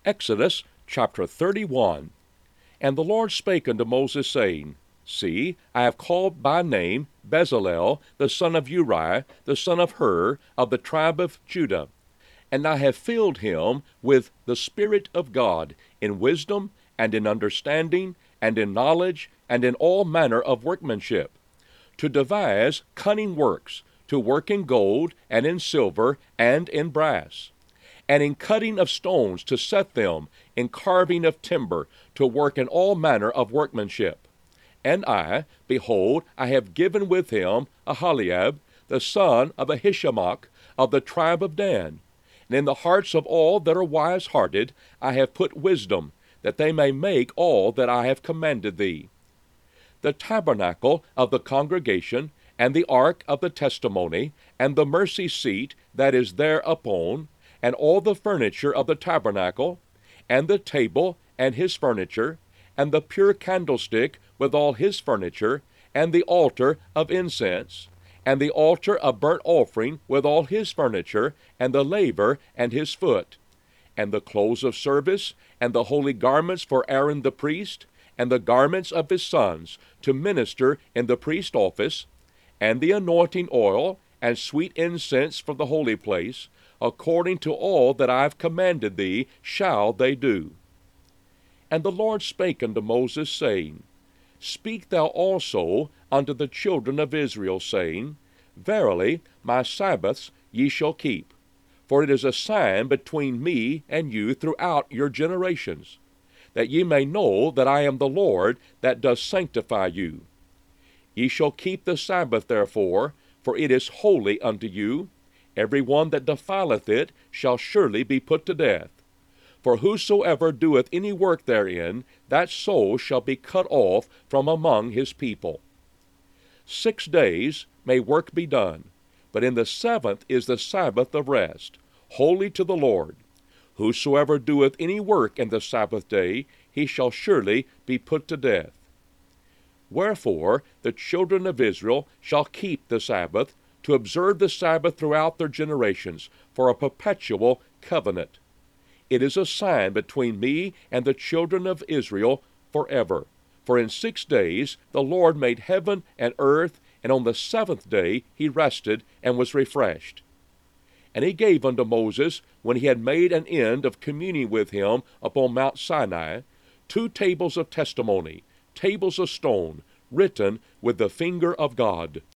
Exodus chapter 31. And the Lord spake unto Moses, saying, See, I have called by name Bezalel, the son of Uri, the son of Hur, of the tribe of Judah. And I have filled him with the Spirit of God, in wisdom, and in understanding, and in knowledge, and in all manner of workmanship, to devise cunning works, to work in gold, and in silver, and in brass, and in cutting of stones to set them, in carving of timber, to work in all manner of workmanship. And I, behold, I have given with him Aholiab, the son of Ahishamach, of the tribe of Dan. And in the hearts of all that are wise-hearted I have put wisdom, that they may make all that I have commanded thee. The tabernacle of the congregation, and the ark of the testimony, and the mercy seat that is thereupon, and all the furniture of the tabernacle, and the table and his furniture, and the pure candlestick with all his furniture, and the altar of incense, and the altar of burnt offering with all his furniture, and the laver and his foot, and the clothes of service, and the holy garments for Aaron the priest, and the garments of his sons, to minister in the priest office, and the anointing oil, and sweet incense for the holy place, according to all that I have commanded thee shall they do. And the Lord spake unto Moses, saying, Speak thou also unto the children of Israel, saying, Verily my Sabbaths ye shall keep, for it is a sign between me and you throughout your generations, that ye may know that I am the Lord that does sanctify you. Ye shall keep the Sabbath therefore, for it is holy unto you. Every one that defileth it shall surely be put to death. For whosoever doeth any work therein, that soul shall be cut off from among his people. 6 days may work be done, but in the seventh is the Sabbath of rest, holy to the Lord. Whosoever doeth any work in the Sabbath day, he shall surely be put to death. Wherefore the children of Israel shall keep the Sabbath, to observe the Sabbath throughout their generations, for a perpetual covenant. It is a sign between me and the children of Israel forever. For in 6 days the Lord made heaven and earth, and on the seventh day he rested and was refreshed. And he gave unto Moses, when he had made an end of communing with him upon Mount Sinai, 2 tables of testimony, tables of stone, written with the finger of God.